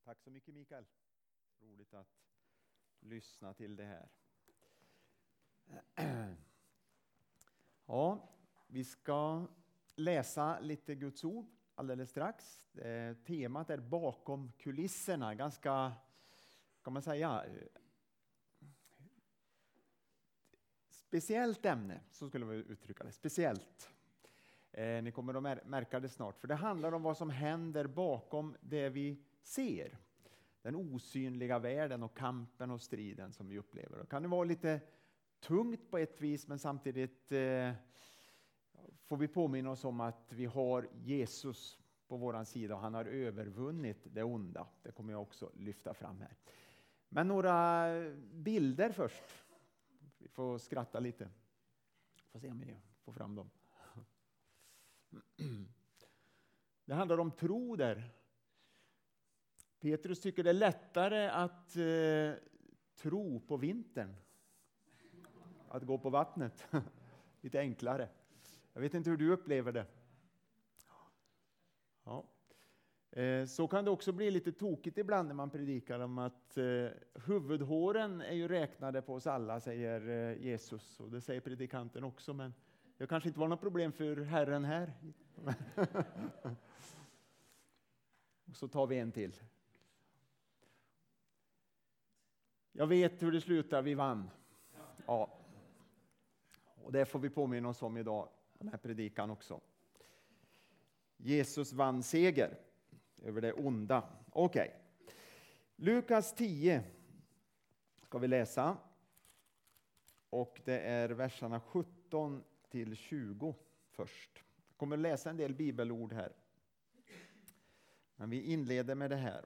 Tack så mycket Mikael. Roligt att lyssna till det här. Ja, vi ska läsa lite Guds ord alldeles strax. Temat är bakom kulisserna. Ganska, kan man säga, speciellt ämne, så skulle man uttrycka det. Speciellt. Ni kommer att märka det snart. För det handlar om vad som händer bakom det vi ser. Den osynliga världen och kampen och striden som vi upplever. Det kan vara lite tungt på ett vis, men samtidigt får vi påminna oss om att vi har Jesus på våran sida och han har övervunnit det onda. Det kommer jag också lyfta fram här. Men några bilder först. Vi får skratta lite. Får se om vi får fram dem. Det handlar om tro där. Petrus tycker det är lättare att tro på vintern. Att gå på vattnet. Lite enklare. Jag vet inte hur du upplever det. Ja. Så kan det också bli lite tokigt ibland när man predikar om att huvudhåren är ju räknade på oss alla, säger Jesus. Och det säger predikanten också, men det kanske inte var något problem för Herren här. Och så tar vi en till. Jag vet hur det slutar, vi vann. Ja. Och det får vi påminna oss om idag, den här predikan också. Jesus vann seger över det onda. Okej. Lukas 10 ska vi läsa. Och det är verserna 17 till 20 först. Jag kommer läsa en del bibelord här. Men vi inleder med det här.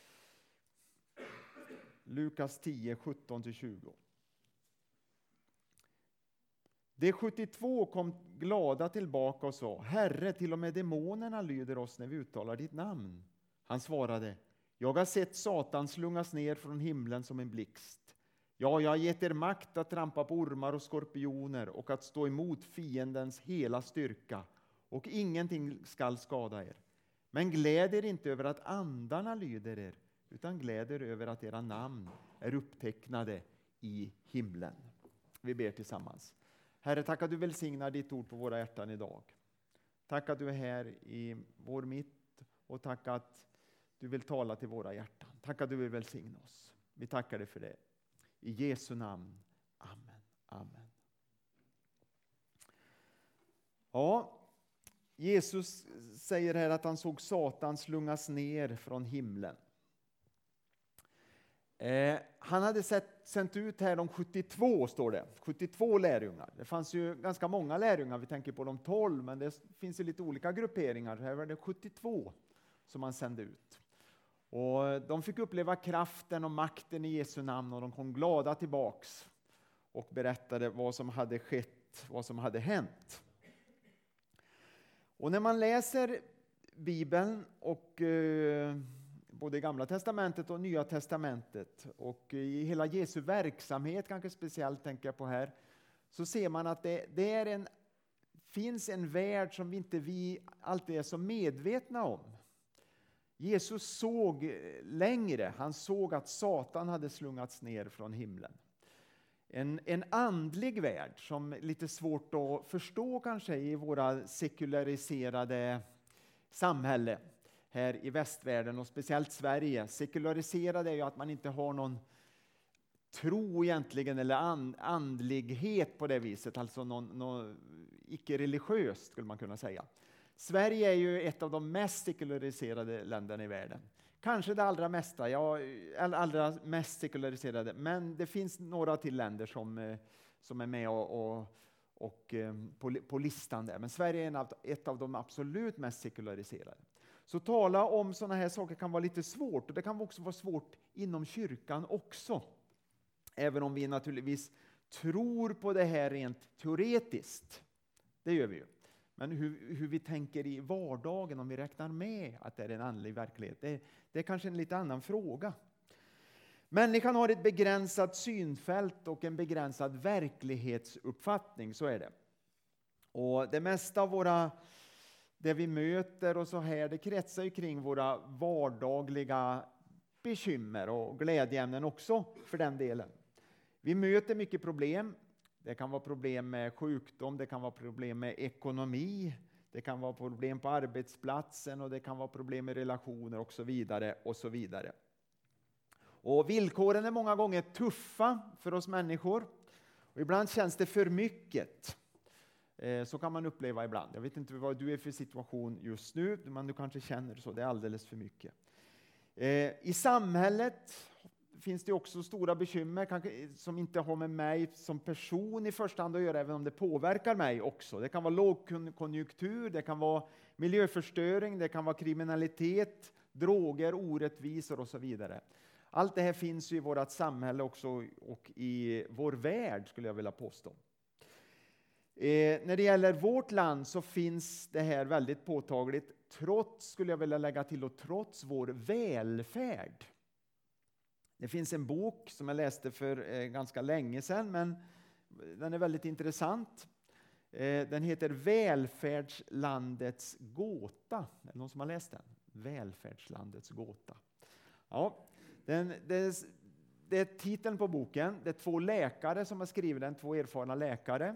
Lukas 10, 17 till 20. De 72 kom glada tillbaka och sa: Herre, till och med demonerna lyder oss när vi uttalar ditt namn. Han svarade: Jag har sett Satan slungas ner från himlen som en blixt. Ja, jag har gett er makt att trampa på ormar och skorpioner och att stå emot fiendens hela styrka, och ingenting skall skada er. Men gläd er inte över att andarna lyder er, utan gläd er över att era namn är upptecknade i himlen. Vi ber tillsammans. Herre, tack att du välsignar ditt ord på våra hjärtan idag. Tack att du är här i vår mitt, och tack att du vill tala till våra hjärtan. Tack att du vill välsigna oss. Vi tackar dig för det. I Jesu namn. Amen. Amen. Ja, Jesus säger här att han såg Satan slungas ner från himlen. Han hade sänt ut här de 72, står det. 72 lärjungar. Det fanns ju ganska många lärjungar, vi tänker på de 12, men det finns ju lite olika grupperingar. Här var det 72 som han sände ut. Och de fick uppleva kraften och makten i Jesu namn, och de kom glada tillbaks och berättade vad som hade skett, vad som hade hänt. Och när man läser Bibeln, och både i Gamla testamentet och Nya testamentet, och i hela Jesu verksamhet, kanske speciellt tänker jag på här, så ser man att det finns en värld som vi alltid är så medvetna om. Jesus såg längre. Han såg att Satan hade slungats ner från himlen. En andlig värld som är lite svårt att förstå kanske i våra sekulariserade samhälle här i västvärlden, och speciellt Sverige. Sekulariserad är ju att man inte har någon tro egentligen, eller andlighet på det viset, alltså någon icke-religiöst skulle man kunna säga. Sverige är ju ett av de mest sekulariserade länderna i världen. Kanske det allra mest sekulariserade, men det finns några till länder som är med och på listan där. Men Sverige är ett av de absolut mest sekulariserade. Så tala om sådana här saker kan vara lite svårt, och det kan också vara svårt inom kyrkan också. Även om vi naturligtvis tror på det här rent teoretiskt. Det gör vi ju. Men hur vi tänker i vardagen, om vi räknar med att det är en andlig verklighet, det är kanske en lite annan fråga. Människan har ett begränsat synfält och en begränsad verklighetsuppfattning, så är det. Och det mesta av det vi möter och så här, det kretsar ju kring våra vardagliga bekymmer och glädjeämnen också för den delen. Vi möter mycket problem. Det kan vara problem med sjukdom, det kan vara problem med ekonomi, det kan vara problem på arbetsplatsen och det kan vara problem med relationer och så vidare och så vidare. Och villkoren är många gånger tuffa för oss människor. Och ibland känns det för mycket. Så kan man uppleva ibland. Jag vet inte vad du är för situation just nu, men du kanske känner så. Det är alldeles för mycket. I samhället finns det också stora bekymmer kanske, som inte har med mig som person i första hand att göra, även om det påverkar mig också. Det kan vara lågkonjunktur, det kan vara miljöförstöring, det kan vara kriminalitet, droger, orättvisor och så vidare. Allt det här finns ju i vårt samhälle också och i vår värld, skulle jag vilja påstå. När det gäller vårt land så finns det här väldigt påtagligt, trots, skulle jag vilja lägga till, och trots vår välfärd. Det finns en bok som jag läste för ganska länge sedan, men den är väldigt intressant. Den heter Välfärdslandets gåta. Är det någon som har läst den? Välfärdslandets gåta. Ja, det är titeln på boken. Det är 2 läkare som har skrivit den, 2 erfarna läkare.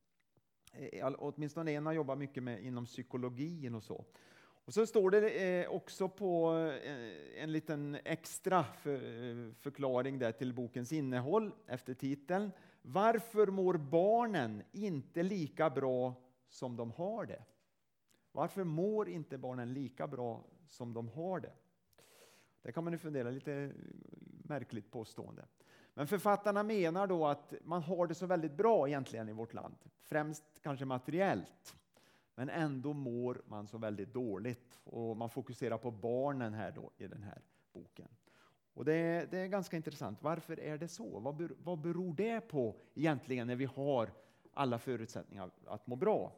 Åtminstone en har jobbat mycket inom psykologin och så. Och så står det också på en liten extra förklaring där till bokens innehåll efter titeln. Varför mår barnen inte lika bra som de har det? Varför mår inte barnen lika bra som de har det? Det kan man ju fundera, lite märkligt påstående. Men författarna menar då att man har det så väldigt bra egentligen i vårt land. Främst kanske materiellt. Men ändå mår man så väldigt dåligt. Och man fokuserar på barnen här då i den här boken. Och det är ganska intressant. Varför är det så? Vad beror det på egentligen när vi har alla förutsättningar att må bra?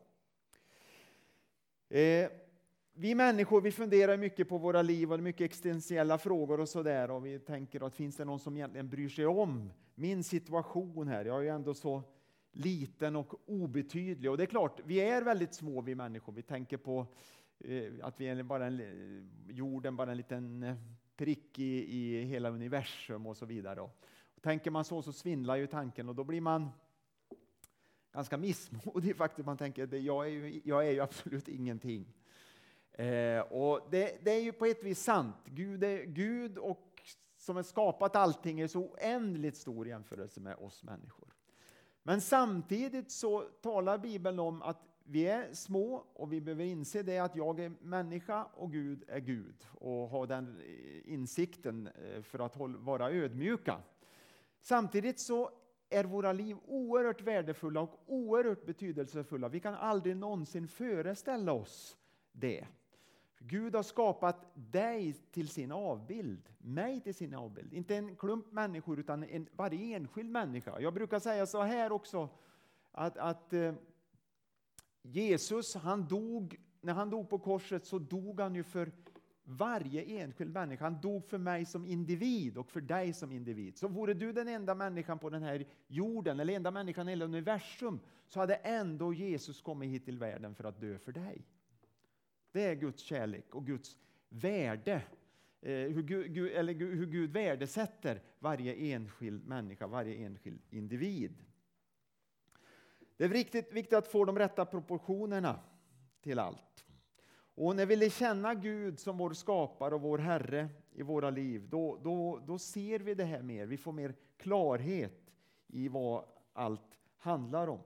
Vi människor, vi funderar mycket på våra liv och mycket existentiella frågor och sådär. Och vi tänker att finns det någon som egentligen bryr sig om min situation här? Jag är ju ändå så liten och obetydlig. Och det är klart, vi är väldigt små vi människor. Vi tänker på att vi är bara jorden, bara en liten prick i hela universum och så vidare. Och tänker man så svindlar ju tanken och då blir man ganska missmodig faktiskt. Man tänker att jag är ju absolut ingenting. Och det är ju på ett vis sant. Gud är Gud och som har skapat allting är så oändligt stor jämförelse med oss människor. Men samtidigt så talar Bibeln om att vi är små och vi behöver inse det att jag är människa och Gud är Gud. Och ha den insikten för att vara ödmjuka. Samtidigt så är våra liv oerhört värdefulla och oerhört betydelsefulla. Vi kan aldrig någonsin föreställa oss det. Gud har skapat dig till sin avbild, mig till sin avbild. Inte en klump människor utan varje enskild människa. Jag brukar säga så här också att Jesus, när han dog på korset så dog han ju för varje enskild människa. Han dog för mig som individ och för dig som individ. Så vore du den enda människan på den här jorden eller enda människan i hela universum så hade ändå Jesus kommit hit till världen för att dö för dig. Det är Guds kärlek och Guds värde. Hur Gud värdesätter varje enskild människa, varje enskild individ. Det är viktigt att få de rätta proportionerna till allt. Och när vi lär känna Gud som vår skapare och vår Herre i våra liv, då ser vi det här mer. Vi får mer klarhet i vad allt handlar om.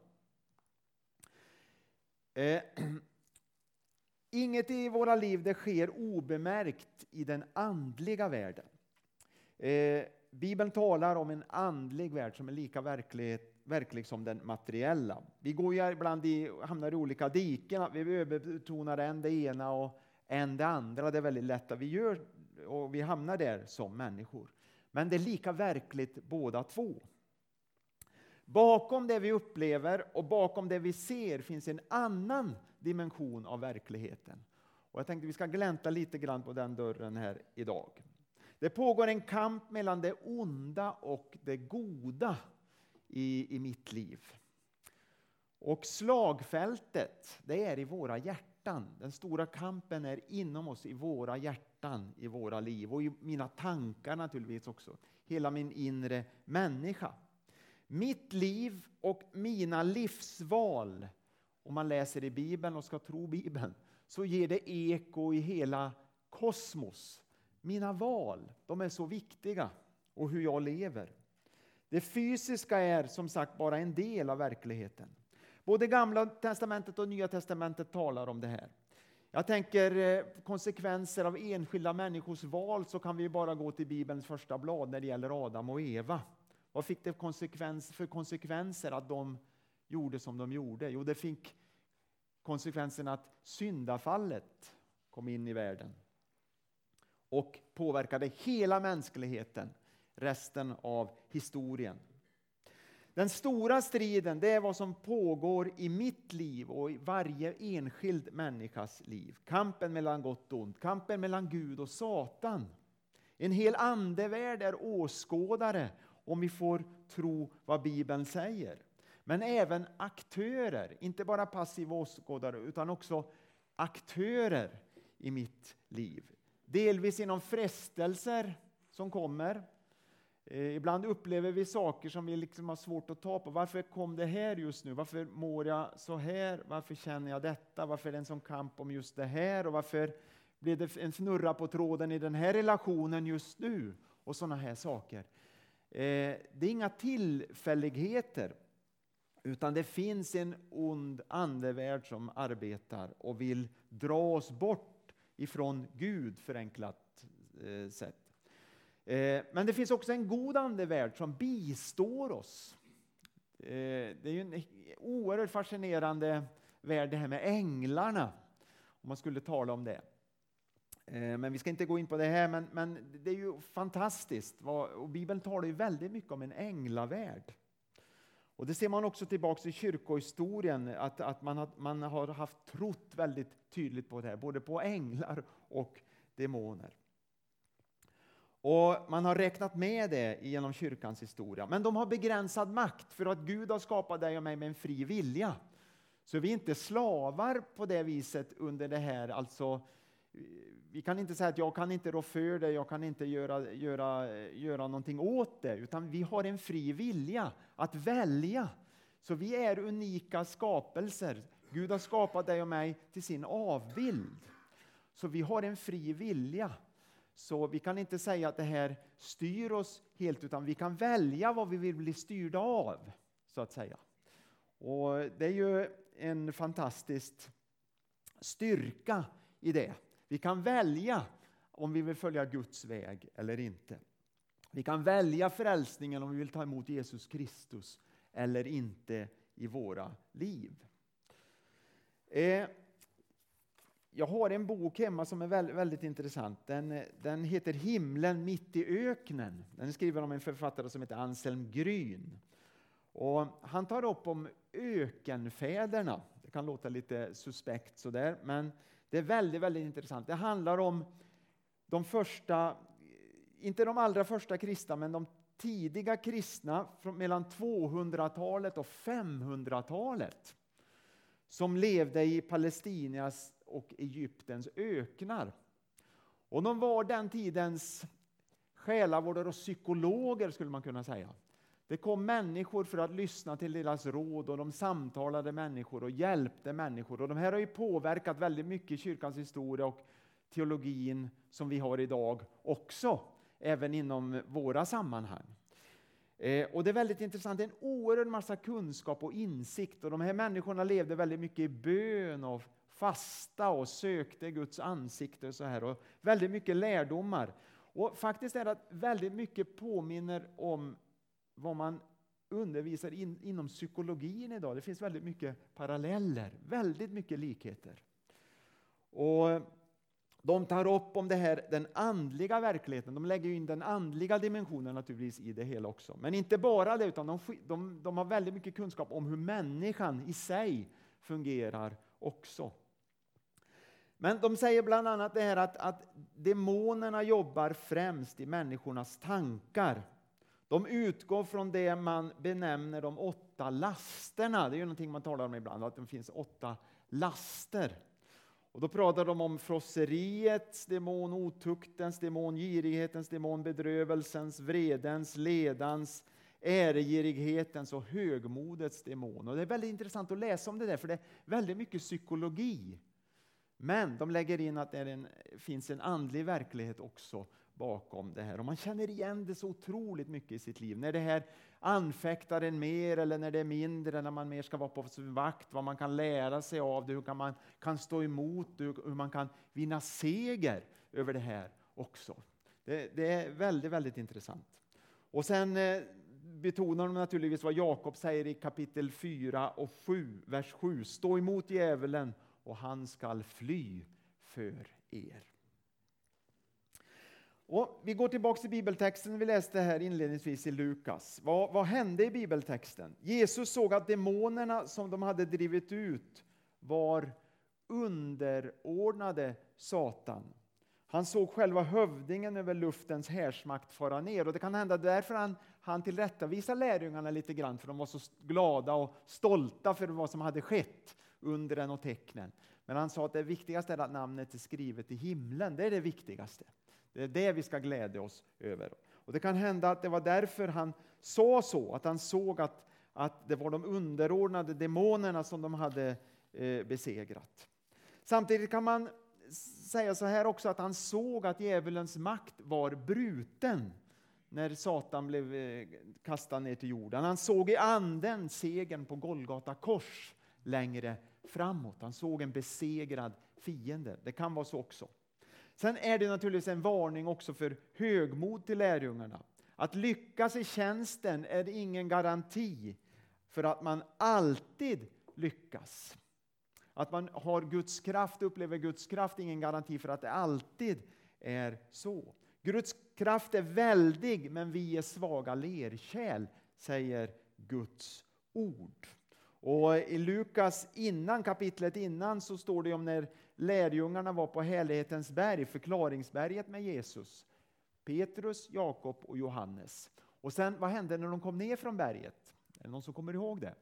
Inget i våra liv det sker obemärkt i den andliga världen. Bibeln talar om en andlig värld som är lika verklig som den materiella. Vi går ju ibland hamnar i olika diken. Vi överbetonar än det ena och än det andra. Det är väldigt lätt att vi gör och vi hamnar där som människor. Men det är lika verkligt båda två. Bakom det vi upplever och bakom det vi ser finns en annan dimension av verkligheten. Och jag tänkte att vi ska glänta lite grann på den dörren här idag. Det pågår en kamp mellan det onda och det goda i mitt liv. Och slagfältet, det är i våra hjärtan. Den stora kampen är inom oss i våra hjärtan. hjärtan i våra liv och i mina tankar naturligtvis också. Hela min inre människa. Mitt liv och mina livsval, om man läser i Bibeln och ska tro Bibeln, så ger det eko i hela kosmos. Mina val, de är så viktiga, och hur jag lever. Det fysiska är som sagt bara en del av verkligheten. Både Gamla testamentet och Nya testamentet talar om det här. Jag tänker konsekvenser av enskilda människors val, så kan vi bara gå till Bibelns första blad när det gäller Adam och Eva. Vad fick det för konsekvenser att de gjorde som de gjorde? Jo, det fick konsekvensen att syndafallet kom in i världen och påverkade hela mänskligheten resten av historien. Den stora striden, det är vad som pågår i mitt liv och i varje enskild människas liv. Kampen mellan gott och ont, kampen mellan Gud och Satan. En hel andevärld är åskådare, om vi får tro vad Bibeln säger. Men även aktörer, inte bara passiva åskådare utan också aktörer i mitt liv. Delvis inom frestelser som kommer. Ibland upplever vi saker som vi liksom har svårt att ta på. Varför kom det här just nu? Varför mår jag så här? Varför känner jag detta? Varför är det en sån kamp om just det här? Och varför blev det en snurra på tråden i den här relationen just nu? Och sådana här saker. Det är inga tillfälligheter, utan det finns en ond andevärld som arbetar och vill dra oss bort ifrån Gud, förenklat sätt. Men det finns också en god andevärld som bistår oss. Det är ju en oerhört fascinerande värld, det här med änglarna, om man skulle tala om det. Men vi ska inte gå in på det här, men det är ju fantastiskt. Och Bibeln talar ju väldigt mycket om en änglavärld. Och det ser man också tillbaka i kyrkohistorien, att man har haft trott väldigt tydligt på det här, både på änglar och demoner. Och man har räknat med det genom kyrkans historia. Men de har begränsad makt, för att Gud har skapat dig och mig med en fri vilja. Så vi är inte slavar på det viset under det här. Alltså, vi kan inte säga att jag kan inte rå för det, jag kan inte göra någonting åt det. Utan vi har en fri vilja att välja. Så vi är unika skapelser. Gud har skapat dig och mig till sin avbild. Så vi har en fri vilja. Så vi kan inte säga att det här styr oss helt, utan vi kan välja vad vi vill bli styrda av, så att säga. Och det är ju en fantastisk styrka i det. Vi kan välja om vi vill följa Guds väg eller inte. Vi kan välja frälsningen om vi vill ta emot Jesus Kristus eller inte i våra liv. Jag har en bok hemma som är väldigt intressant. Den heter Himlen mitt i öknen. Den är skriven av en författare som heter Anselm Grün. Och han tar upp om ökenfäderna. Det kan låta lite suspekt sådär, men det är väldigt, väldigt intressant. Det handlar om de första, inte de allra första kristna, men de tidiga kristna från mellan 200-talet och 500-talet som levde i Palestinas och Egyptens öknar. Och de var den tidens själavårdare och psykologer, skulle man kunna säga. Det kom människor för att lyssna till deras råd, och de samtalade människor och hjälpte människor. Och de här har ju påverkat väldigt mycket kyrkans historia och teologin som vi har idag också, även inom våra sammanhang. Och det är väldigt intressant, en oerhörd massa kunskap och insikt. Och de här människorna levde väldigt mycket i bön och fasta och sökte Guds ansikte och så här. Och väldigt mycket lärdomar. Och faktiskt är det att väldigt mycket påminner om vad man undervisar inom psykologin idag. Det finns väldigt mycket paralleller, väldigt mycket likheter. Och de tar upp om det här, den andliga verkligheten. De lägger in den andliga dimensionen naturligtvis i det hela också. Men inte bara det, utan de har väldigt mycket kunskap om hur människan i sig fungerar också. Men de säger bland annat det här att demonerna jobbar främst i människornas tankar. De utgår från det man benämner de 8 lasterna. Det är ju någonting man talar om ibland, att det finns 8 laster. Och då pratar de om frosseriets demon, otuktens demon, girighetens demon, bedrövelsens, vredens, ledans, äregirighetens och högmodets demon. Och det är väldigt intressant att läsa om det där, för det är väldigt mycket psykologi. Men de lägger in att det finns en andlig verklighet också bakom det här. Och man känner igen det så otroligt mycket i sitt liv. När det här anfäktar en mer eller när det är mindre, när man mer ska vara på sin vakt, vad man kan lära sig av det, hur man kan stå emot det, hur man kan vinna seger över det här också. Det är väldigt, väldigt intressant. Och sen betonar de naturligtvis vad Jakob säger i kapitel 4 och 7, vers 7. Stå emot djävulen och han skall fly för er. Och vi går tillbaka till bibeltexten vi läste här inledningsvis i Lukas. Vad hände i bibeltexten? Jesus såg att demonerna som de hade drivit ut var underordnade Satan. Han såg själva hövdingen över luftens härsmakt fara ner. Och det kan hända därför han tillrättavisar lärjungarna lite grann. För de var så glada och stolta för vad som hade skett, undren och tecknen. Men han sa att det viktigaste är att namnet är skrivet i himlen. Det är det viktigaste. Det är det vi ska glädja oss över. Och det kan hända att det var därför han sa så. Att han såg att det var de underordnade demonerna som de hade besegrat. Samtidigt kan man säga så här också, att han såg att djävulens makt var bruten när Satan blev kastad ner till jorden. Han såg i anden segern på Golgata kors längre framåt. Han såg en besegrad fiende. Det kan vara så också. Sen är det naturligtvis en varning också för högmod till lärjungarna. Att lyckas i tjänsten är ingen garanti för att man alltid lyckas. Att man har Guds kraft, upplever Guds kraft, är ingen garanti för att det alltid är så. Guds kraft är väldig, men vi är svaga lerkärl, säger Guds ord. Och i Lukas kapitlet innan så står det om när lärjungarna var på härlighetens berg, förklaringsberget med Jesus. Petrus, Jakob och Johannes. Och sen, vad hände när de kom ner från berget? Är det någon som kommer ihåg det?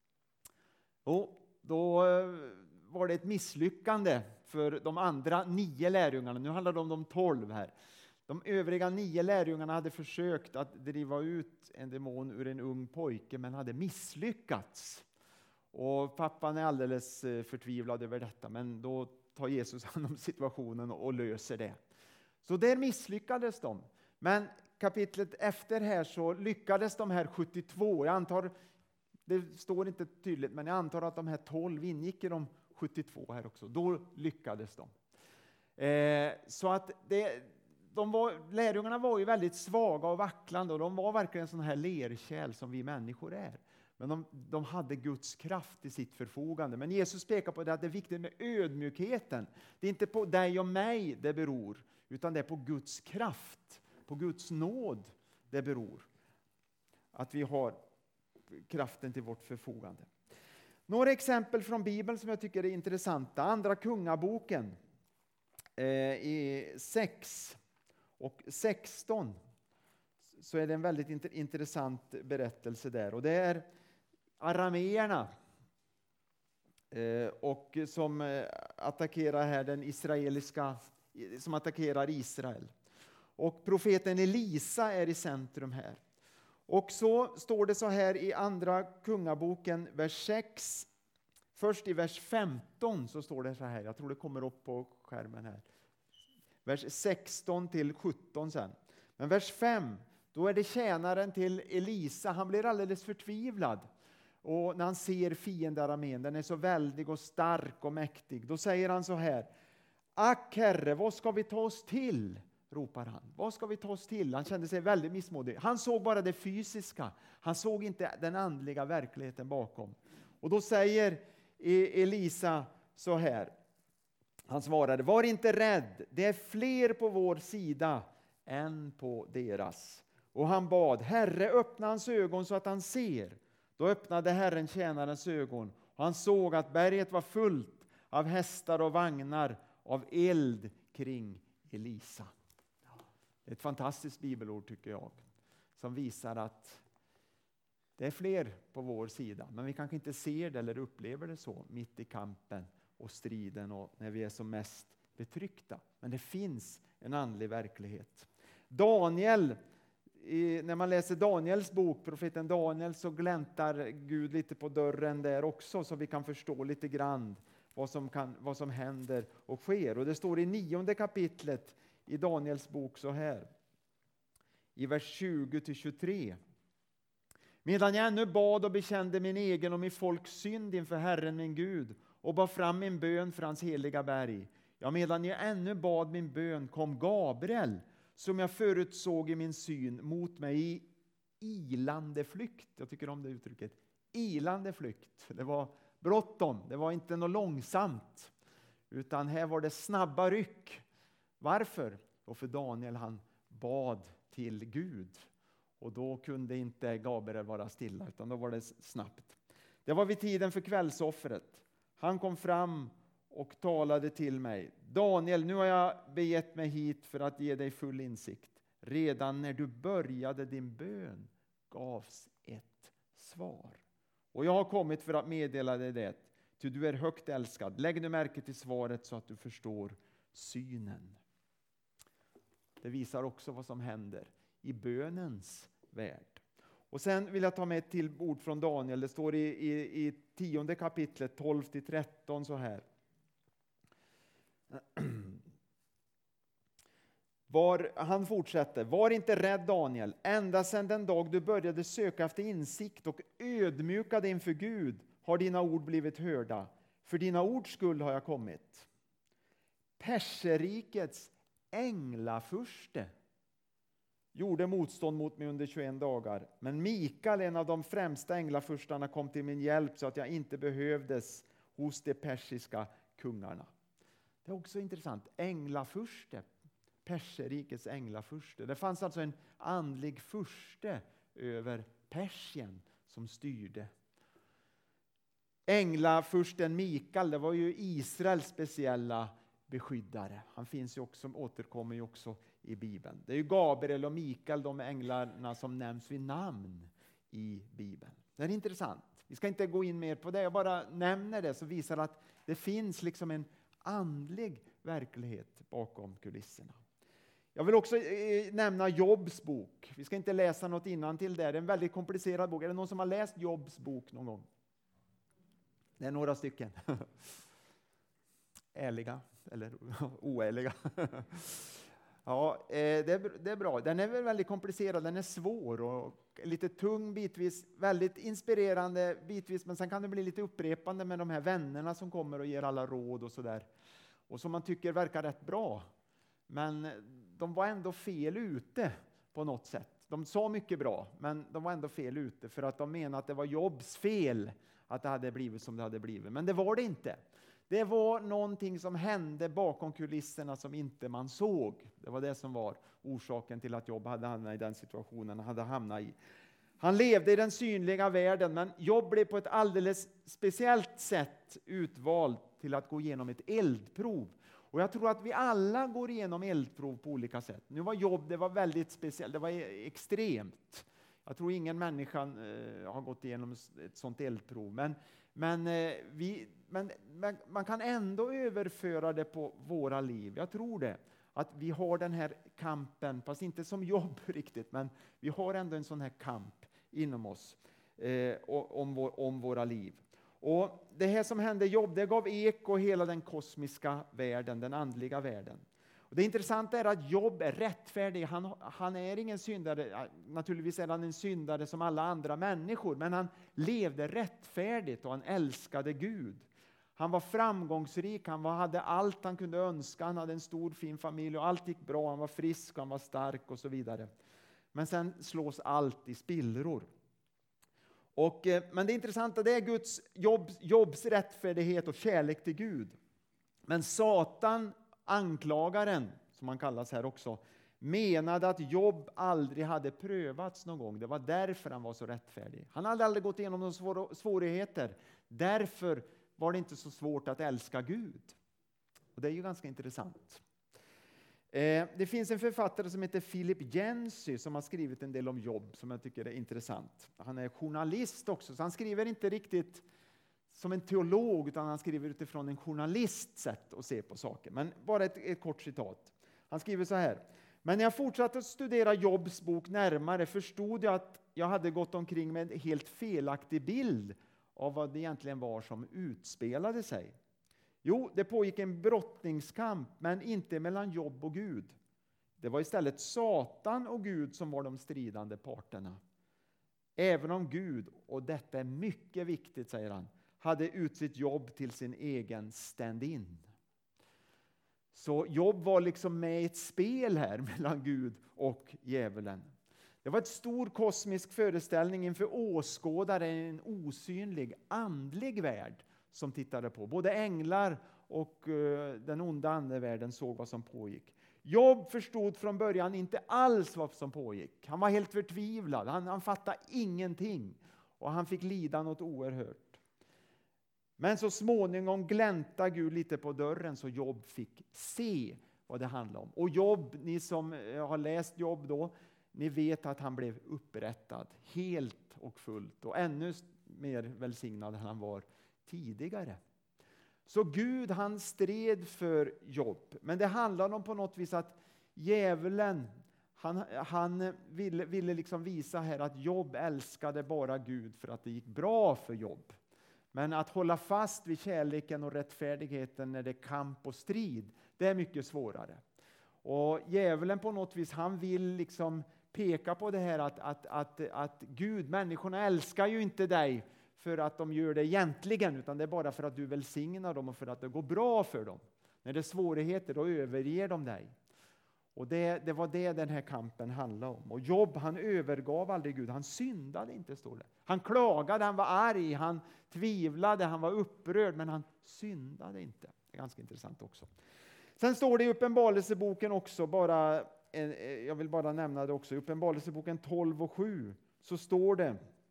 Då var det ett misslyckande för de andra 9 lärjungarna. Nu handlar det om de 12 här. De övriga 9 lärjungarna hade försökt att driva ut en demon ur en ung pojke, men hade misslyckats. Och pappan är alldeles förtvivlad över detta, men då tar Jesus hand om situationen och löser det. Så där misslyckades de. Men kapitlet efter här så lyckades de här 72. Jag antar, det står inte tydligt, men jag antar att de här 12 ingick i de 72 här också. Då lyckades de. Så att lärjungarna var ju väldigt svaga och vacklande, och de var verkligen en sån här lerkärl som vi människor är. Men de hade Guds kraft i sitt förfogande. Men Jesus pekar på det att det är viktigt med ödmjukheten. Det är inte på dig och mig det beror, utan det är på Guds kraft, på Guds nåd det beror. Att vi har kraften till vårt förfogande. Några exempel från Bibeln som jag tycker är intressanta. Andra kungaboken i 6 och 16 så är det en väldigt intressant berättelse där. Och det är arameerna och som attackerar här som attackerar Israel. Och profeten Elisa är i centrum här. Och så står det så här i andra kungaboken, vers 6. Först i vers 15 så står det så här. Jag tror det kommer upp på skärmen här. Vers 16 till 17 sen. Men vers 5, då är det tjänaren till Elisa. Han blir alldeles förtvivlad. Och när han ser fiendearmén, den är så väldig och stark och mäktig. Då säger han så här. Ack Herre, vad ska vi ta oss till? Ropar han. Vad ska vi ta oss till? Han kände sig väldigt missmodig. Han såg bara det fysiska. Han såg inte den andliga verkligheten bakom. Och då säger Elisa så här. Han svarade, var inte rädd. Det är fler på vår sida än på deras. Och han bad, Herre, öppna hans ögon så att han ser. Då öppnade Herren tjänarens ögon. Och han såg att berget var fullt av hästar och vagnar, av eld kring Elisa. Ett fantastiskt bibelord tycker jag, som visar att det är fler på vår sida, men vi kanske inte ser det eller upplever det så mitt i kampen och striden och när vi är som mest betryckta. Men det finns en andlig verklighet. Daniel, när man läser Daniels bok, profeten Daniel, så gläntar Gud lite på dörren där också, så vi kan förstå lite grann vad som händer och sker. Och det står i 9:e kapitlet i Daniels bok så här, i vers 20-23. Medan jag ännu bad och bekände min egen och min folks synd inför Herren min Gud och bar fram min bön för hans heliga berg. Ja, medan jag ännu bad min bön kom Gabriel, som jag förutsåg i min syn, mot mig i ilande flykt. Jag tycker om det uttrycket. Ilande flykt. Det var bråttom. Det var inte något långsamt. Utan här var det snabba ryck. Varför? Och för Daniel, han bad till Gud. Och då kunde inte Gabriel vara stilla, utan då var det snabbt. Det var vid tiden för kvällsoffret. Han kom fram och talade till mig. Daniel, nu har jag begett mig hit för att ge dig full insikt. Redan när du började din bön gavs ett svar. Och jag har kommit för att meddela dig det. Ty du är högt älskad. Lägg nu märke till svaret så att du förstår synen. Det visar också vad som händer i bönens värld. Och sen vill jag ta med ett till ord från Daniel. Det står i 10:e kapitlet 12-13 så här. Han fortsätter. Var inte rädd, Daniel. Ända sedan den dag du började söka efter insikt och ödmjukade inför Gud har dina ord blivit hörda. För dina ords skull har jag kommit. Perserikets änglafurste gjorde motstånd mot mig under 21 dagar. Men Mikael, en av de främsta änglafurstarna, kom till min hjälp så att jag inte behövdes hos de persiska kungarna. Det är också intressant. Änglafurste. Perserikets änglafurste. Det fanns alltså en andlig furste över Persien som styrde. Änglafursten Mikael, det var ju Israels speciella beskyddare. Han finns ju också, återkommer ju också i Bibeln. Det är ju Gabriel och Mikael, de änglarna som nämns vid namn i Bibeln. Det är intressant. Vi ska inte gå in mer på det. Jag bara nämner det så visar att det finns liksom en andlig verklighet bakom kulisserna. Jag vill också nämna Jobs bok. Vi ska inte läsa något innantill där. Det är en väldigt komplicerad bok. Är det någon som har läst Jobs bok någon gång? Det är några stycken. Ärliga eller oärliga. Ja, det är bra. Den är väldigt komplicerad, den är svår och lite tung bitvis, väldigt inspirerande bitvis, men sen kan det bli lite upprepande med de här vännerna som kommer och ger alla råd och sådär. Och som man tycker verkar rätt bra. Men de var ändå fel ute på något sätt. De sa mycket bra, men de var ändå fel ute för att de menade att det var Jobs fel att det hade blivit som det hade blivit. Men det var det inte. Det var någonting som hände bakom kulisserna som inte man såg. Det var det som var orsaken till att Job hade hamnat i den situationen han hade hamnat i. Han levde i den synliga världen, men Job blev på ett alldeles speciellt sätt utvald till att gå igenom ett eldprov. Och jag tror att vi alla går igenom eldprov på olika sätt. Nu var Job, det var väldigt speciellt, det var extremt. Jag tror ingen människa har gått igenom ett sånt eldprov. Men man kan ändå överföra det på våra liv. Jag tror det. Att vi har den här kampen, fast inte som Job riktigt, men vi har ändå en sån här kamp inom oss om våra liv. Och det här som hände Job, det gav eko hela den kosmiska världen, den andliga världen. Och det intressanta är att Job är rättfärdig. Han är ingen syndare. Naturligtvis är han en syndare som alla andra människor, men han levde rättfärdigt och han älskade Gud. Han var framgångsrik, han hade allt han kunde önska, han hade en stor fin familj och allt gick bra, han var frisk, han var stark och så vidare. Men sen slås allt i spillror. Men det intressanta det är Jobs rättfärdighet och kärlek till Gud. Men Satan, anklagaren, som han kallas här också, menade att Job aldrig hade prövats någon gång. Det var därför han var så rättfärdig. Han hade aldrig gått igenom några svårigheter. Därför var det inte så svårt att älska Gud. Och det är ju ganska intressant. Det finns en författare som heter Philip Yancey som har skrivit en del om Job som jag tycker är intressant. Han är journalist också, så han skriver inte riktigt som en teolog, utan han skriver utifrån en journalists sätt att se på saker. Men bara ett kort citat. Han skriver så här: men när jag fortsatte att studera Jobs bok närmare förstod jag att jag hade gått omkring med en helt felaktig bild av vad det egentligen var som utspelade sig. Jo, det pågick en brottningskamp, men inte mellan Job och Gud. Det var istället Satan och Gud som var de stridande parterna. Även om Gud, och detta är mycket viktigt, säger han, hade utsett Job till sin egen stand-in. Så Job var liksom med i ett spel här mellan Gud och djävulen. Det var ett stor kosmisk föreställning inför åskådare, en osynlig, andlig värld som tittade på. Både änglar och den onda andevärlden såg vad som pågick. Job förstod från början inte alls vad som pågick. Han var helt förtvivlad, han fattade ingenting och han fick lida något oerhört. Men så småningom gläntade Gud lite på dörren så Job fick se vad det handlade om. Och Job, ni som har läst Job då, ni vet att han blev upprättad helt och fullt och ännu mer välsignad än han var tidigare. Så Gud, han stred för Job. Men det handlar om på något vis att djävulen, han ville liksom visa här att Job älskade bara Gud för att det gick bra för Job. Men att hålla fast vid kärleken och rättfärdigheten när det är kamp och strid, det är mycket svårare. Och djävulen på något vis, han vill liksom peka på det här att Gud, människorna älskar ju inte dig för att de gör det egentligen, utan det är bara för att du välsignar dem och för att det går bra för dem. När det är svårigheter, då överger de dig. Och det var det den här kampen handlade om. Och Job, han övergav aldrig Gud, han syndade inte, står det. Han klagade, han var arg, han tvivlade, han var upprörd, men han syndade inte. Det är ganska intressant också. Sen står det i Uppenbarelseboken också, jag vill bara nämna det också, i Uppenbarelseboken 12:7 så står det,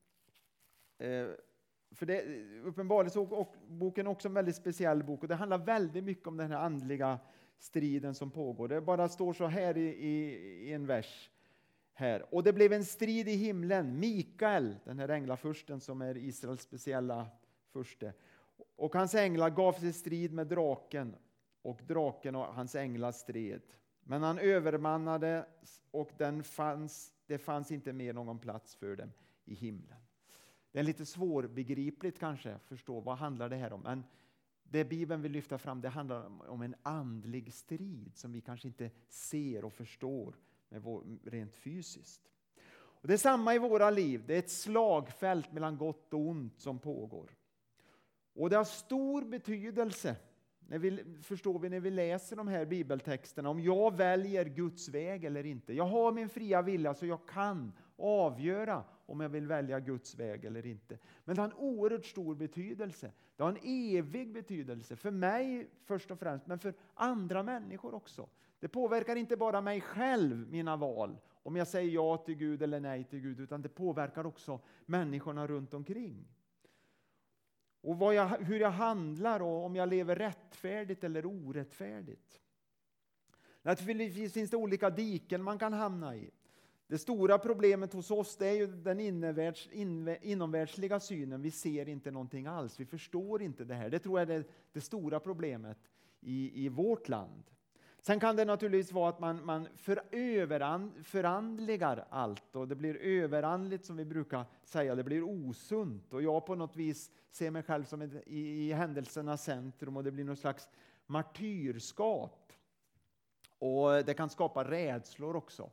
för Uppenbarelseboken är också en väldigt speciell bok och det handlar väldigt mycket om den här andliga striden som pågår. Det bara står så här i en vers här. Och det blev en strid i himlen. Mikael, den här änglafursten som är Israels speciella furste, och hans änglar gav sig strid med draken, och draken och hans änglar stred. Men han övermannade och det fanns inte mer någon plats för dem i himlen. Det är lite svårbegripligt kanske att förstå vad handlar det här om. Men det Bibeln vill lyfta fram, det handlar om en andlig strid som vi kanske inte ser och förstår rent fysiskt. Och det är samma i våra liv. Det är ett slagfält mellan gott och ont som pågår. Och det har stor betydelse när vi läser de här bibeltexterna om jag väljer Guds väg eller inte. Jag har min fria vilja så jag kan avgöra om jag vill välja Guds väg eller inte. Men det har en oerhört stor betydelse. Det har en evig betydelse för mig först och främst, men för andra människor också. Det påverkar inte bara mig själv, mina val, om jag säger ja till Gud eller nej till Gud, utan det påverkar också människorna runt omkring. Och hur jag handlar och om jag lever rättfärdigt eller orättfärdigt. Naturligtvis finns det olika diken man kan hamna i. Det stora problemet hos oss, det är ju den inomvärldsliga synen. Vi ser inte någonting alls. Vi förstår inte det här. Det tror jag är det stora problemet i vårt land. Sen kan det naturligtvis vara att man förandligar allt. Och det blir överandligt som vi brukar säga. Det blir osunt. Och jag på något vis ser mig själv som i händelsernas centrum. Och det blir någon slags martyrskap. Och det kan skapa rädslor också.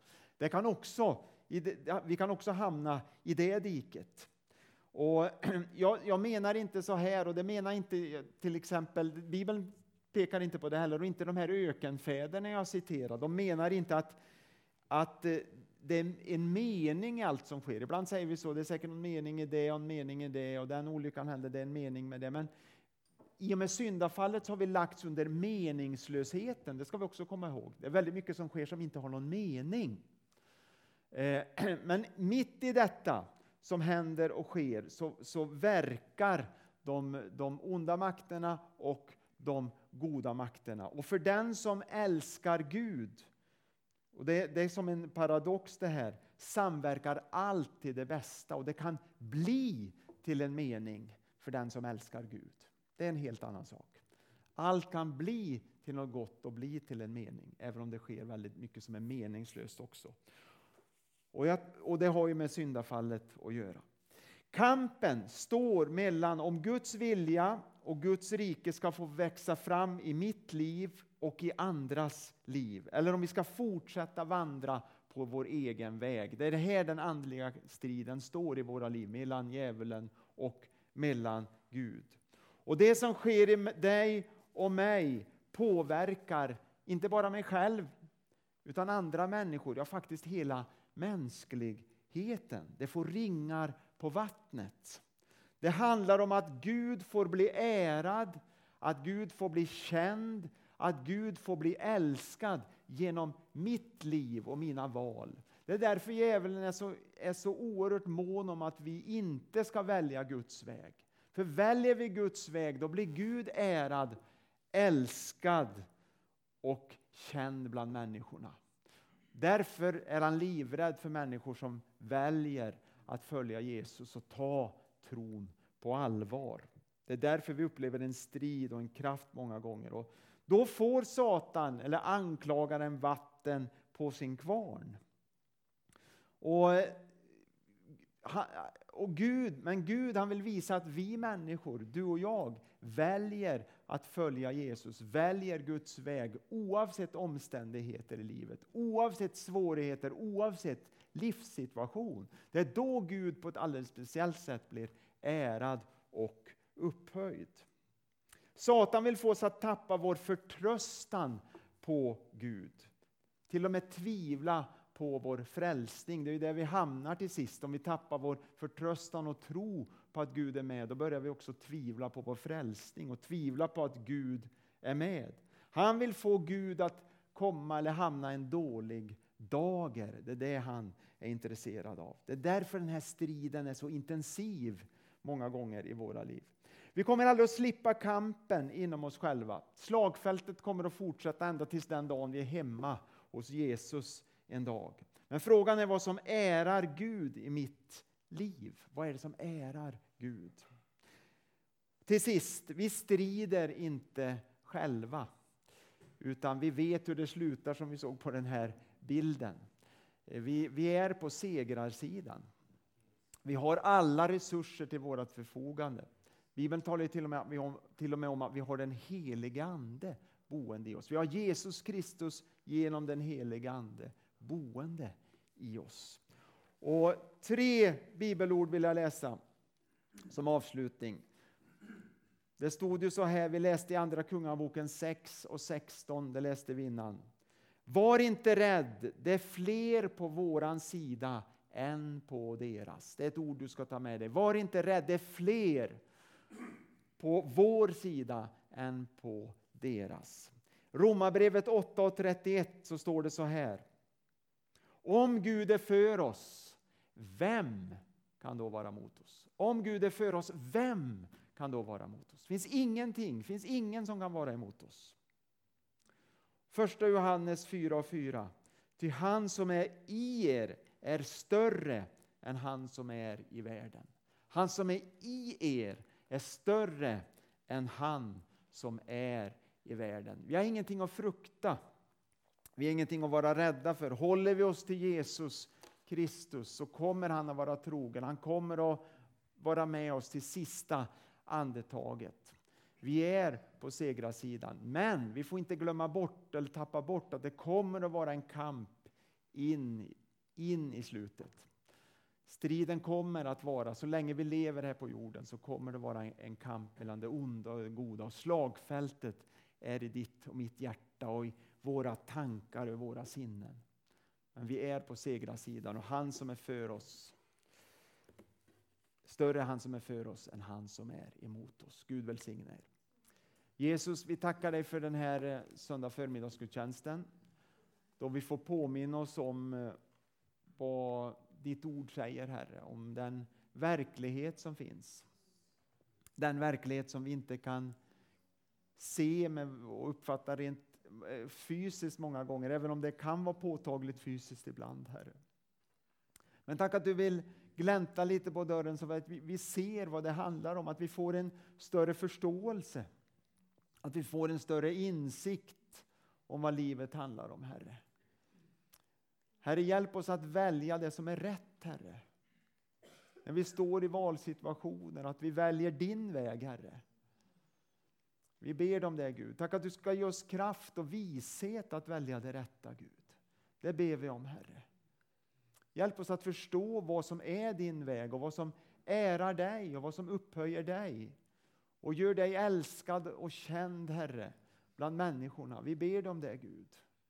Vi kan också hamna i det diket. Och jag menar inte så här, och det menar inte till exempel, Bibeln pekar inte på det heller, och inte de här ökenfäderna jag citerar. De menar inte att det är en mening i allt som sker. Ibland säger vi så, det är säkert en mening i det och en mening i det, och den olyckan hände, det är en mening med det. Men i och med syndafallet så har vi lagts under meningslösheten, det ska vi också komma ihåg. Det är väldigt mycket som sker som inte har någon mening. Men mitt i detta som händer och sker så verkar de onda makterna och de goda makterna. Och för den som älskar Gud, och det är som en paradox det här, samverkar allt till det bästa, och det kan bli till en mening för den som älskar Gud. Det är en helt annan sak. Allt kan bli till något gott och bli till en mening, även om det sker väldigt mycket som är meningslöst också. Och det har ju med syndafallet att göra. Kampen står mellan om Guds vilja och Guds rike ska få växa fram i mitt liv och i andras liv. Eller om vi ska fortsätta vandra på vår egen väg. Det är det här den andliga striden står i våra liv, mellan djävulen och mellan Gud. Och det som sker i dig och mig påverkar inte bara mig själv utan andra människor, ja faktiskt hela mänskligheten. Det får ringar på vattnet. Det handlar om att Gud får bli ärad, att Gud får bli känd, att Gud får bli älskad genom mitt liv och mina val. Det är därför djävulen är så oerhört mån om att vi inte ska välja Guds väg. För väljer vi Guds väg, då blir Gud ärad, älskad och känd bland människorna. Därför är han livrädd för människor som väljer att följa Jesus och ta tron på allvar. Det är därför vi upplever en strid och en kraft många gånger. Och då får Satan eller anklagaren vatten på sin kvarn. Men Gud han vill visa att vi människor, du och jag, väljer att följa Jesus, väljer Guds väg oavsett omständigheter i livet, oavsett svårigheter, oavsett livssituation. Det är då Gud på ett alldeles speciellt sätt blir ärad och upphöjd. Satan vill få oss att tappa vår förtröstan på Gud. Till och med tvivla på vår frälsning. Det är ju där vi hamnar till sist. Om vi tappar vår förtröstan och tro på att Gud är med, då börjar vi också tvivla på vår frälsning och tvivla på att Gud är med. Han vill få Gud att komma eller hamna en dålig dager. Det är det han är intresserad av. Det är därför den här striden är så intensiv många gånger i våra liv. Vi kommer aldrig att slippa kampen inom oss själva. Slagfältet kommer att fortsätta ända tills den dagen vi är hemma hos Jesus en dag. Men frågan är vad som ärar Gud i mitt liv. Vad är det som ärar Gud? Till sist, vi strider inte själva. Utan vi vet hur det slutar som vi såg på den här bilden. Vi är på segrarsidan. Vi har alla resurser till vårt förfogande. Bibeln talar till och med om att vi har den heliga ande boende i oss. Vi har Jesus Kristus genom den heliga ande boende i oss. Och 3 bibelord vill jag läsa som avslutning. Det stod ju så här, vi läste i andra kungaboken 6 och 16, det läste vi innan. Var inte rädd, det är fler på våran sida än på deras. Det är ett ord du ska ta med dig. Var inte rädd, det är fler på vår sida än på deras. Romarbrevet 8:31 så står det så här. Om Gud är för oss, vem kan då vara mot oss? Om Gud är för oss, vem kan då vara mot oss? Finns ingen som kan vara emot oss. 1 Johannes 4:4. Ty han som är i er är större än han som är i världen. Han som är i er är större än han som är i världen. Vi har ingenting att frukta. Vi har ingenting att vara rädda för. Håller vi oss till Jesus Kristus så kommer han att vara trogen. Han kommer att vara med oss till sista andetaget. Vi är på segrarsidan. Men vi får inte glömma bort eller tappa bort att det kommer att vara en kamp in i slutet. Striden kommer att vara, så länge vi lever här på jorden så kommer det vara en kamp mellan det onda och det goda. Och slagfältet är i ditt och mitt hjärta och i våra tankar och våra sinnen. Men vi är på segrarsidan och han som är för oss, större är han som är för oss än han som är emot oss. Gud välsigne er. Jesus, vi tackar dig för den här söndag förmiddagsgudstjänsten. Då vi får påminna oss om vad ditt ord säger, Herre. Om den verklighet som finns. Den verklighet som vi inte kan se och uppfatta rent fysiskt många gånger. Även om det kan vara påtagligt fysiskt ibland, Herre. Men tack att du vill glänta lite på dörren så att vi ser vad det handlar om. Att vi får en större förståelse. Att vi får en större insikt om vad livet handlar om, Herre. Herre, hjälp oss att välja det som är rätt, Herre. När vi står i valsituationer, att vi väljer din väg, Herre. Vi ber om det, Gud. Tack att du ska ge oss kraft och vishet att välja det rätta, Gud. Det ber vi om, Herre. Hjälp oss att förstå vad som är din väg och vad som ärar dig och vad som upphöjer dig. Och gör dig älskad och känd, Herre, bland människorna. Vi ber om det, Gud.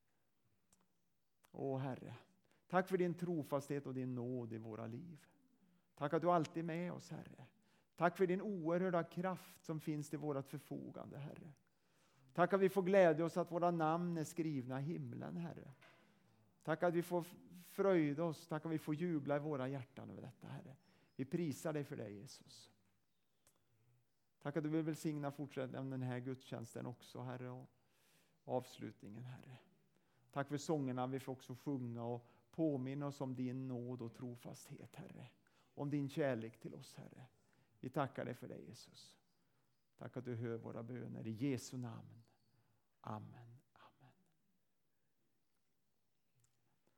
Åh, Herre. Tack för din trofasthet och din nåd i våra liv. Tack att du alltid är med oss, Herre. Tack för din oerhörda kraft som finns till vårt förfogande, Herre. Tack att vi får glädja oss att våra namn är skrivna i himlen, Herre. Tack att vi får fröjda oss. Tack att vi får jubla i våra hjärtan över detta, Herre. Vi prisar dig för det, Jesus. Tack att du vill välsigna fortsättningen den här gudstjänsten också, Herre, och avslutningen, Herre. Tack för sångerna vi får också sjunga och påminna oss om din nåd och trofasthet, Herre. Om din kärlek till oss, Herre. Vi tackar dig för det, Jesus. Tack att du hör våra böner i Jesu namn. Amen.